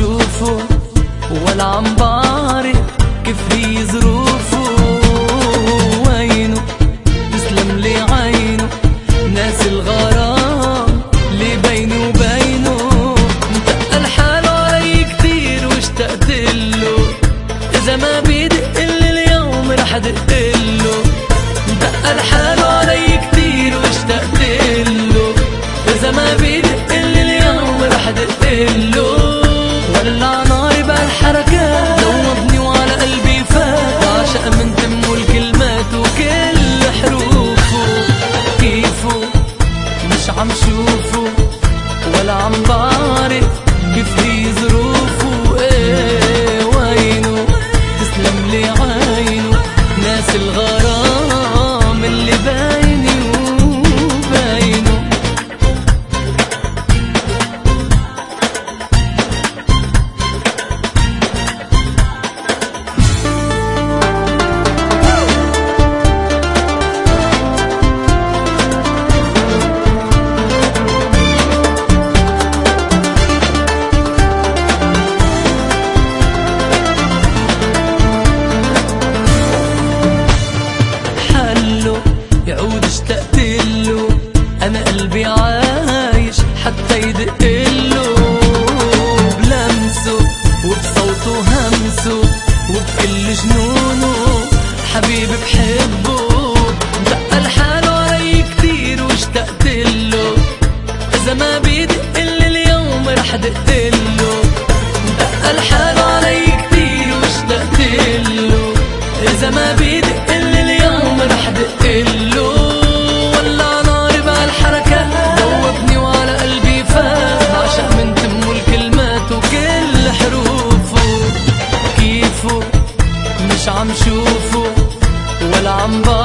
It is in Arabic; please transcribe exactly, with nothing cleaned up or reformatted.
شوفه ولا عم بعرف كيف هي ظروفه. وينه تسلم لي عينه ناس الغرام اللي بيني وبينه. متقل حاله علي كتير واشتقت له، إذا ما بيدق لي اليوم رح دقله. متقل حاله علي كتير واشتقت له، إذا ما بيدق لي اليوم رح دقله. ولع ناري بهالحركات ذوبني وعلى قلبي فات، عشق من تمه الكلمات وكل حروفه. كيفه مش عم شوفه ولا عم بعرف كيف هي ظروفه. ايه وينه تسلم لي عينه ناس الغرام اللي بايني وباينه. يعود اشتقت له، انا قلبي عايش حتى يدق له. بلمسه وبصوته همسه وبكل جنونه حبيبي بحبه. متقل حاله علي كتير واشتقت له، اذا ما بيدق لي اليوم رح دقله. متقل حاله علي كتير واشتقت له، اذا ما بيدق لي اليوم رح دقله. ولع ناري بهالحركات ذوبني وعلى قلبي فات، عشق من تمه الكلمات وكل حروفه. كيفه مش عم شوفه ولا عم